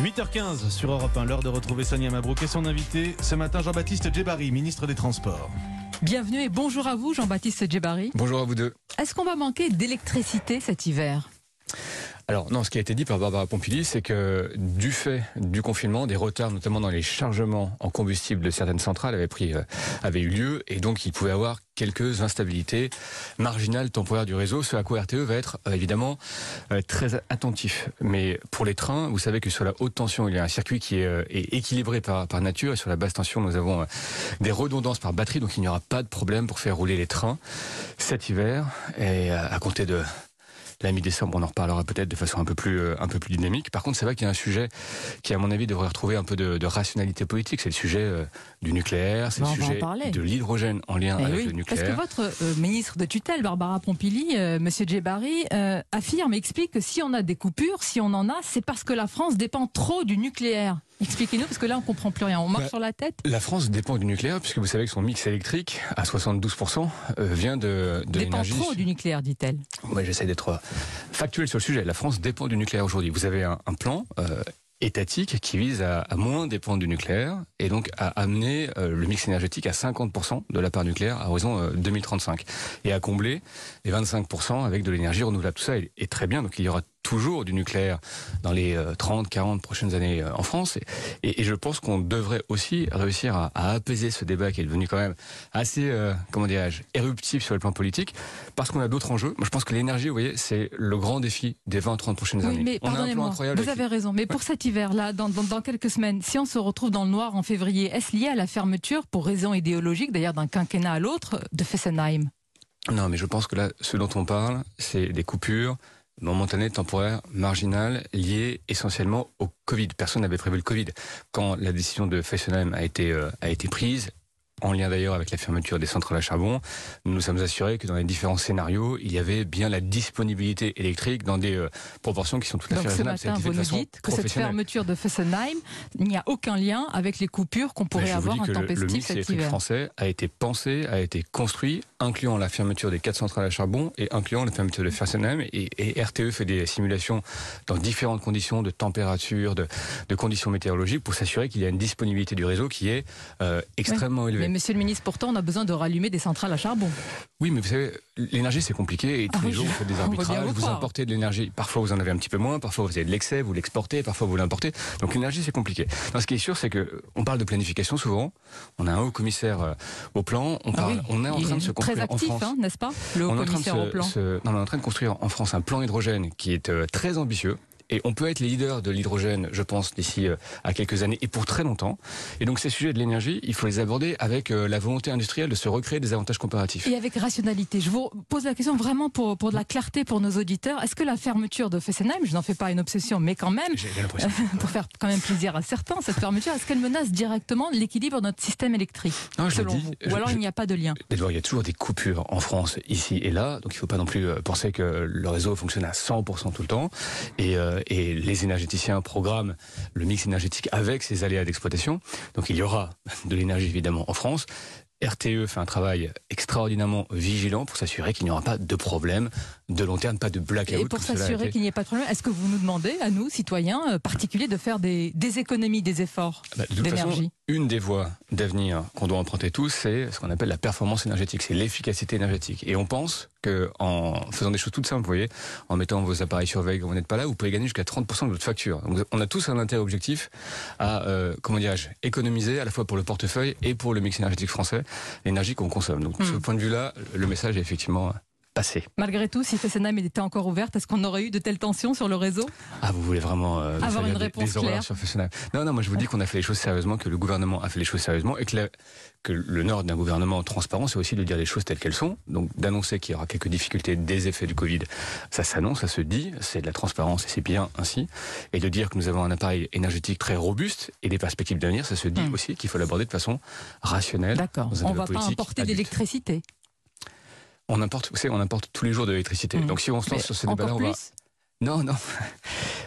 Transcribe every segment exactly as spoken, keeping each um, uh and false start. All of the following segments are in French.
huit heures quinze sur Europe un, l'heure de retrouver Sonia Mabrouk et son invité ce matin, Jean-Baptiste Djebbari, ministre des Transports. Bienvenue et bonjour à vous, Jean-Baptiste Djebbari. Bonjour à vous deux. Est-ce qu'on va manquer d'électricité cet hiver ? Alors non, ce qui a été dit par Barbara Pompili, c'est que du fait du confinement, des retards notamment dans les chargements en combustible de certaines centrales avaient, pris, euh, avaient eu lieu, et donc il pouvait y avoir quelques instabilités marginales temporaires du réseau, ce à quoi R T E va être euh, évidemment euh, très attentif. Mais pour les trains, vous savez que sur la haute tension, il y a un circuit qui est, euh, est équilibré par, par nature, et sur la basse tension, nous avons euh, des redondances par batterie, donc il n'y aura pas de problème pour faire rouler les trains cet hiver, et euh, à compter de la mi-décembre, on en reparlera peut-être de façon un peu plus euh, un peu plus dynamique. Par contre, c'est vrai qu'il y a un sujet qui, à mon avis, devrait retrouver un peu de, de rationalité politique. C'est le sujet euh, du nucléaire, c'est bon, le sujet de l'hydrogène en lien eh avec oui, le nucléaire. Parce que votre euh, ministre de tutelle, Barbara Pompili, euh, Monsieur Djebbari, euh, affirme, explique que si on a des coupures, si on en a, c'est parce que la France dépend trop du nucléaire. Expliquez-nous, parce que là, on comprend plus rien. On marche bah, sur la tête. La France dépend du nucléaire, puisque vous savez que son mix électrique, à soixante-douze pour cent, euh, vient de, de l'énergie. Dépend trop du nucléaire, dit-elle. Oui, j'essaie d'être factuel sur le sujet. La France dépend du nucléaire aujourd'hui. Vous avez un, un plan euh, étatique qui vise à, à moins dépendre du nucléaire et donc à amener euh, le mix énergétique à cinquante pour cent de la part nucléaire à horizon euh, deux mille trente-cinq et à combler les vingt-cinq pour cent avec de l'énergie renouvelable. Tout ça est, est très bien, donc il y aura toujours du nucléaire dans les trente, quarante prochaines années en France. Et, et, et je pense qu'on devrait aussi réussir à, à apaiser ce débat qui est devenu quand même assez, euh, comment dirais-je, éruptif sur le plan politique, parce qu'on a d'autres enjeux. Moi, je pense que l'énergie, vous voyez, c'est le grand défi des vingt, trente prochaines oui, années. Mais on a un plan incroyable. Vous avez raison, mais pour cet hiver-là, dans, dans, dans quelques semaines, si on se retrouve dans le noir en février, est-ce lié à la fermeture, pour raison idéologique, d'ailleurs d'un quinquennat à l'autre, de Fessenheim ? Non, mais je pense que là, ce dont on parle, c'est des coupures momentanées, temporaires, marginales, liées essentiellement au Covid. Personne n'avait prévu le Covid. Quand la décision de Fessenheim a été, euh, a été prise, en lien d'ailleurs avec la fermeture des centrales à charbon, nous nous sommes assurés que dans les différents scénarios, il y avait bien la disponibilité électrique dans des euh, proportions qui sont tout à fait raisonnables. Donc ce matin, vous nous dites que cette fermeture de Fessenheim, il n'y a aucun lien avec les coupures qu'on pourrait avoir intempestives cet hiver. Le mix français a été pensé, a été construit, incluant la fermeture des quatre centrales à charbon et incluant la fermeture de Fessenheim. Et, et R T E fait des simulations dans différentes conditions de température, de, de conditions météorologiques pour s'assurer qu'il y a une disponibilité du réseau qui est euh, extrêmement oui. élevée. Mais monsieur le ministre, pourtant, on a besoin de rallumer des centrales à charbon. Oui, mais vous savez, l'énergie, c'est compliqué et tous ah, les jours, vous faites des arbitrages, vous, vous importez de l'énergie. Parfois, vous en avez un petit peu moins, parfois, vous avez de l'excès, vous l'exportez, parfois, vous l'importez. Donc, l'énergie, c'est compliqué. Non, ce qui est sûr, c'est que on parle de planification souvent. On a un haut commissaire euh, au plan. On, parle, ah oui, on est en train de se construire très actif, en France. Hein, n'est-ce pas, le haut commissaire au plan. Se, non, on est en train de construire en France un plan hydrogène qui est euh, très ambitieux. Et on peut être les leaders de l'hydrogène, je pense, d'ici euh, à quelques années et pour très longtemps. Et donc ces sujets de l'énergie, il faut les aborder avec euh, la volonté industrielle de se recréer des avantages comparatifs. Et avec rationalité. Je vous pose la question vraiment pour, pour de la clarté pour nos auditeurs. Est-ce que la fermeture de Fessenheim, je n'en fais pas une obsession, mais quand même, euh, pour faire quand même plaisir à certains, cette fermeture, est-ce qu'elle menace directement l'équilibre de notre système électrique, non, selon dit, vous Ou je, alors je, il n'y a pas de lien? D'abord, il y a toujours des coupures en France, ici et là. Donc il ne faut pas non plus penser que le réseau fonctionne à cent pour cent tout le temps. Et, euh, et les énergéticiens programment le mix énergétique avec ses aléas d'exploitation. Donc il y aura de l'énergie évidemment en France. R T E fait un travail extraordinairement vigilant pour s'assurer qu'il n'y aura pas de problème de long terme, pas de blackout. Et pour s'assurer qu'il n'y ait pas de problème, est-ce que vous nous demandez, à nous, citoyens euh, particuliers, de faire des, des économies, des efforts bah, de d'énergie? Une des voies d'avenir qu'on doit emprunter tous, c'est ce qu'on appelle la performance énergétique, c'est l'efficacité énergétique. Et on pense qu'en faisant des choses toutes simples, vous voyez, en mettant vos appareils sur veille quand vous n'êtes pas là, vous pouvez gagner jusqu'à trente pour cent de votre facture. Donc on a tous un intérêt objectif à, euh, comment dirais-je, économiser à la fois pour le portefeuille et pour le mix énergétique français, l'énergie qu'on consomme. Donc, de ce point de vue-là, le message est effectivement passé. Malgré tout, si Fessenheim était encore ouverte, est-ce qu'on aurait eu de telles tensions sur le réseau? Ah, vous voulez vraiment euh, avoir une réponse des claire sur Fessenheim? Non, non, moi je vous dis qu'on a fait les choses sérieusement, que le gouvernement a fait les choses sérieusement et que, la, que le nord d'un gouvernement transparent, c'est aussi de dire les choses telles qu'elles sont. Donc d'annoncer qu'il y aura quelques difficultés des effets du Covid, ça s'annonce, ça se dit, c'est de la transparence et c'est bien ainsi. Et de dire que nous avons un appareil énergétique très robuste et des perspectives d'avenir, ça se dit mmh. aussi qu'il faut l'aborder de façon rationnelle. D'accord, on ne va pas importer d'électricité. On importe, vous savez, on importe tous les jours de l'électricité. Mmh. Donc si on se lance sur ce débat-là, on va... Non, non.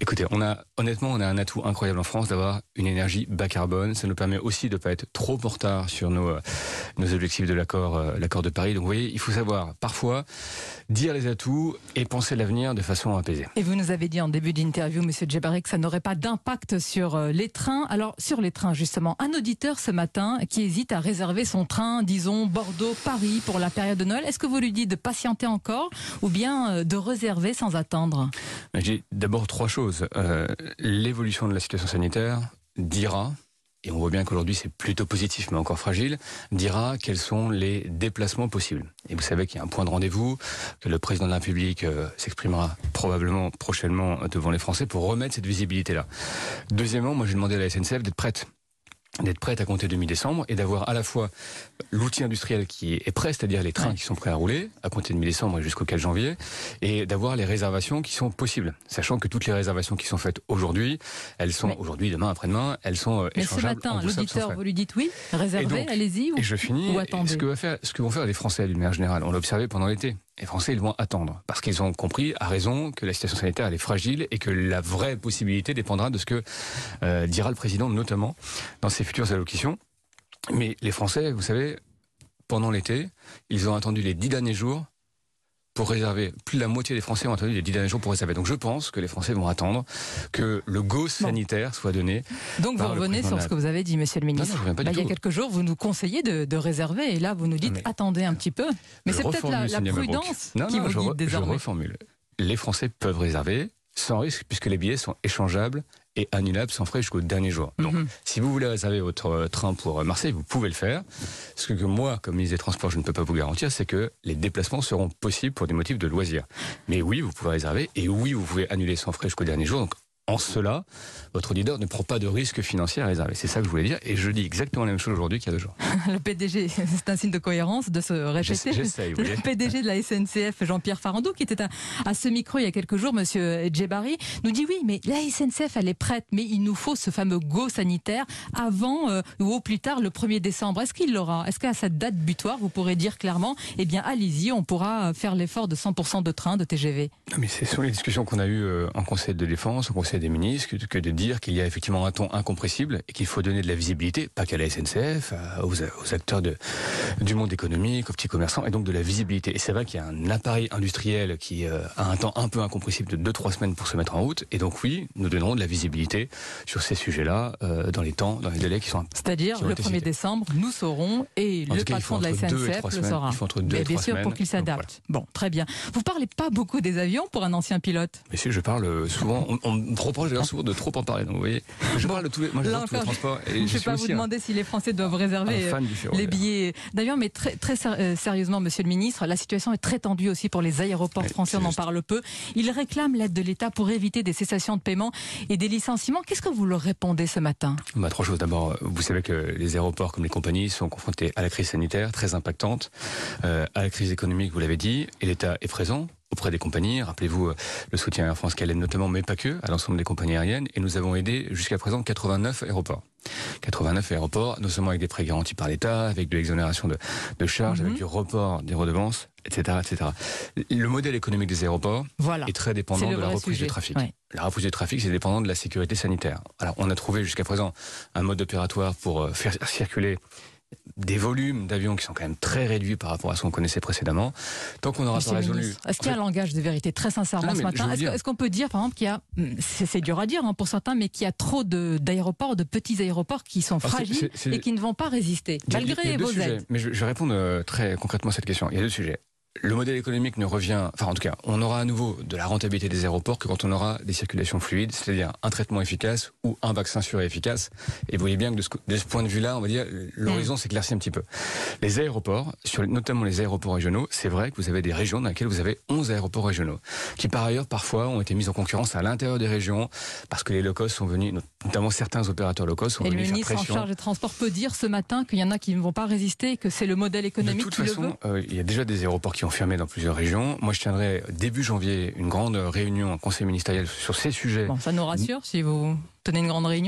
Écoutez, on a, honnêtement, on a un atout incroyable en France d'avoir une énergie bas carbone. Ça nous permet aussi de ne pas être trop en retard sur nos, nos objectifs de l'accord, euh, l'accord de Paris. Donc vous voyez, il faut savoir parfois dire les atouts et penser l'avenir de façon apaisée. Et vous nous avez dit en début d'interview, Monsieur Djebbari, que ça n'aurait pas d'impact sur les trains. Alors, sur les trains, justement, un auditeur ce matin qui hésite à réserver son train, disons, Bordeaux-Paris pour la période de Noël. Est-ce que vous lui dites de patienter encore ou bien de réserver sans attendre? J'ai d'abord trois choses. Euh, l'évolution de la situation sanitaire dira, et on voit bien qu'aujourd'hui c'est plutôt positif mais encore fragile, dira quels sont les déplacements possibles. Et vous savez qu'il y a un point de rendez-vous, que le président de la République euh, s'exprimera probablement prochainement devant les Français pour remettre cette visibilité-là. Deuxièmement, moi j'ai demandé à la S N C F d'être prête. d'être prête à compter de mi-décembre et d'avoir à la fois l'outil industriel qui est prêt, c'est-à-dire les trains ouais. qui sont prêts à rouler à compter de mi-décembre et jusqu'au quatre janvier, et d'avoir les réservations qui sont possibles, sachant que toutes les réservations qui sont faites aujourd'hui, elles sont mais, aujourd'hui, demain, après-demain, elles sont mais échangeables. Mais ce matin, l'auditeur, vous lui dites oui, réservez, allez-y, ou, et je finis, ou attendez. Ce que, va faire, ce que vont faire les Français d'une manière générale, on l'a observé pendant l'été. Les Français, ils vont attendre, parce qu'ils ont compris, à raison, que la situation sanitaire, elle est fragile et que la vraie possibilité dépendra de ce que euh, dira le président, notamment dans ses futures allocutions. Mais les Français, vous savez, pendant l'été, ils ont attendu les dix derniers jours pour réserver. Plus de la moitié des Français ont attendu les dix derniers jours pour réserver. Donc je pense que les Français vont attendre que le go sanitaire bon. soit donné. Donc vous revenez sur ce que vous avez dit, Monsieur le Ministre. Non, non, pas bah, du il y a tout. quelques jours, vous nous conseillez de, de réserver, et là vous nous dites mais, attendez un petit peu. Mais c'est peut-être la, la prudence non, qui non, vous je guide re, désormais. Je reformule. Les Français peuvent réserver sans risque puisque les billets sont échangeables et annulable sans frais jusqu'au dernier jour. Donc, mm-hmm. si vous voulez réserver votre train pour Marseille, vous pouvez le faire. Ce que moi, comme ministre des Transports, je ne peux pas vous garantir, c'est que les déplacements seront possibles pour des motifs de loisirs. Mais oui, vous pouvez réserver, et oui, vous pouvez annuler sans frais jusqu'au dernier jour. Donc, en cela, votre auditeur ne prend pas de risque financier à réserver. C'est ça que je voulais dire, et je dis exactement la même chose aujourd'hui qu'il y a deux jours. Le P D G, c'est un signe de cohérence de se répéter. J'essaye, oui. Le P D G de la S N C F, Jean-Pierre Farandou, qui était à, à ce micro il y a quelques jours, Monsieur Djebbari, nous dit oui, mais la S N C F, elle est prête, mais il nous faut ce fameux go sanitaire avant euh, ou au plus tard le premier décembre. Est-ce qu'il l'aura? Est-ce qu'à cette date butoir, vous pourrez dire clairement, eh bien, allez-y, on pourra faire l'effort de cent pour cent de trains, de T G V? Non, mais ce sont les discussions qu'on a eues euh, en Conseil de défense, au Conseil des ministres, que, que de dire qu'il y a effectivement un ton incompressible et qu'il faut donner de la visibilité, pas qu'à la S N C F, à, aux, aux acteurs de, du monde économique, aux petits commerçants, et donc de la visibilité. Et c'est vrai qu'il y a un appareil industriel qui euh, a un temps un peu incompressible de deux trois semaines pour se mettre en route, et donc oui, nous donnerons de la visibilité sur ces sujets-là euh, dans les temps, dans les délais qui sont... C'est-à-dire le premier décembre, nous saurons, et en le cas, patron de la S N C F le saura. Il faut entre deux mais et bien sûr, semaines, pour qu'il s'adapte. Voilà. Bon, très bien. Vous parlez pas beaucoup des avions pour un ancien pilote? Mais si, je parle souvent, on, on me reproche d'ailleurs souvent de trop en parler, donc vous voyez, je parle de tous les, moi, Là tous les transports. Et je ne vais pas vous aussi demander un, si les Français doivent réserver les billets. D'ailleurs, mais très, très sérieusement, Monsieur le Ministre, la situation est très tendue aussi pour les aéroports français, on en parle peu. Ils réclament l'aide de l'État pour éviter des cessations de paiement et des licenciements. Qu'est-ce que vous leur répondez ce matin? Bah, trois choses. D'abord, vous savez que les aéroports comme les compagnies sont confrontés à la crise sanitaire très impactante, euh, à la crise économique, vous l'avez dit, et l'État est présent auprès des compagnies. Rappelez-vous le soutien à Air France qui aide notamment, mais pas que, à l'ensemble des compagnies aériennes. Et nous avons aidé jusqu'à présent quatre-vingt-neuf aéroports. quatre-vingt-neuf aéroports, non seulement avec des prêts garantis par l'État, avec de l'exonération de, de charges, mm-hmm. avec du report des redevances, et cetera, et cetera. Le modèle économique des aéroports voilà. est très dépendant de la reprise sujet. du trafic. Ouais. La reprise du trafic, c'est dépendant de la sécurité sanitaire. Alors, on a trouvé jusqu'à présent un mode opératoire pour faire circuler des volumes d'avions qui sont quand même très réduits par rapport à ce qu'on connaissait précédemment. Tant qu'on n'aura pas résolu... Est-ce qu'il y a un langage de vérité très sincèrement non, ce matin? Est-ce, est-ce qu'on peut dire, par exemple, qu'il y a, c'est, c'est dur à dire hein, pour certains, mais qu'il y a trop de, d'aéroports, de petits aéroports qui sont fragiles c'est, c'est, c'est... et qui ne vont pas résister, malgré vos aides? Mais je, je vais répondre euh, très concrètement à cette question. Il y a deux sujets. Le modèle économique ne revient, enfin en tout cas, on aura à nouveau de la rentabilité des aéroports que quand on aura des circulations fluides, c'est-à-dire un traitement efficace ou un vaccin sûr et efficace. Et vous voyez bien que de ce, de ce point de vue-là, on va dire, l'horizon mmh. s'éclaircit un petit peu. Les aéroports, sur, notamment les aéroports régionaux, c'est vrai que vous avez des régions dans lesquelles vous avez onze aéroports régionaux, qui par ailleurs parfois ont été mis en concurrence à l'intérieur des régions, parce que les low-cost sont venus, notamment certains opérateurs low-cost sont et venus faire pression. Et le ministre en charge des transports peut dire ce matin qu'il y en a qui ne vont pas résister, que c'est le modèle économique qui le veut? De toute façon, euh, il y a déjà des aéroports qui ont fermé dans plusieurs régions. Moi, je tiendrai début janvier une grande réunion en conseil ministériel sur ces sujets. Bon, ça nous rassure si vous tenez une grande réunion?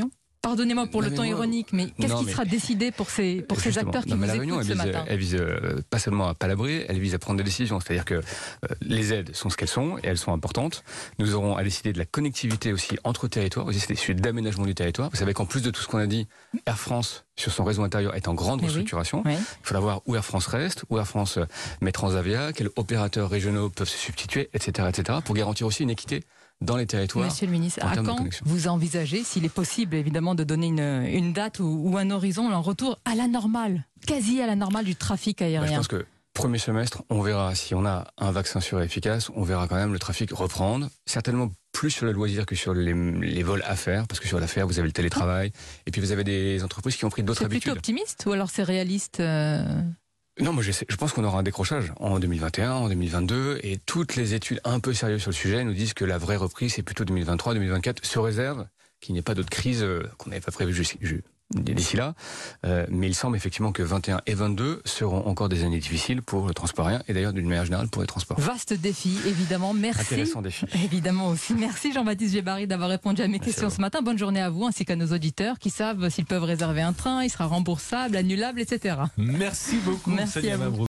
Pardonnez-moi pour non, le ton moi, ironique, mais qu'est-ce non, qui mais, sera décidé pour ces, pour ces acteurs qui non, vous la écoutent réunion, elle ce vise, matin? Elle vise euh, pas seulement à palabrer, elle vise à prendre des décisions. C'est-à-dire que euh, les aides sont ce qu'elles sont et elles sont importantes. Nous aurons à décider de la connectivité aussi entre territoires. Aussi, c'est des sujets d'aménagement du territoire. Vous savez qu'en plus de tout ce qu'on a dit, Air France sur son réseau intérieur est en grande Mais restructuration. Oui. Oui. Il faudra voir où Air France reste, où Air France met Transavia, quels opérateurs régionaux peuvent se substituer, et cetera, et cetera, pour garantir aussi une équité dans les territoires. Monsieur le ministre, en à termes de quand connexion. vous envisagez, s'il est possible évidemment, de donner une, une date ou, ou un horizon, un retour à la normale, quasi à la normale du trafic Bah, aérien? je pense que premier semestre, on verra si on a un vaccin sûr et efficace, on verra quand même le trafic reprendre, certainement plus sur le loisir que sur les, les vols affaires, parce que sur l'affaire, vous avez le télétravail, et puis vous avez des entreprises qui ont pris d'autres C'est habitudes. plutôt optimiste ou alors c'est réaliste euh... Non, moi je, sais- je pense qu'on aura un décrochage en deux mille vingt et un, en deux mille vingt-deux, et toutes les études un peu sérieuses sur le sujet nous disent que la vraie reprise c'est plutôt deux mille vingt-trois, deux mille vingt-quatre, sous réserve qu'il n'y ait pas d'autres crises euh, qu'on n'avait pas prévues jusqu'- ju- d'ici là. Euh, mais il semble effectivement que vingt et un et vingt-deux seront encore des années difficiles pour le transport aérien et d'ailleurs d'une manière générale pour les transports. Vaste défi, évidemment. Merci. Intéressant défi. Évidemment aussi. Merci Jean-Baptiste Djebari d'avoir répondu à mes Merci questions à vous. ce matin. Bonne journée à vous ainsi qu'à nos auditeurs qui savent s'ils peuvent réserver un train, il sera remboursable, annulable, et cetera. Merci beaucoup, Merci Sonia à vous. Mabrouk.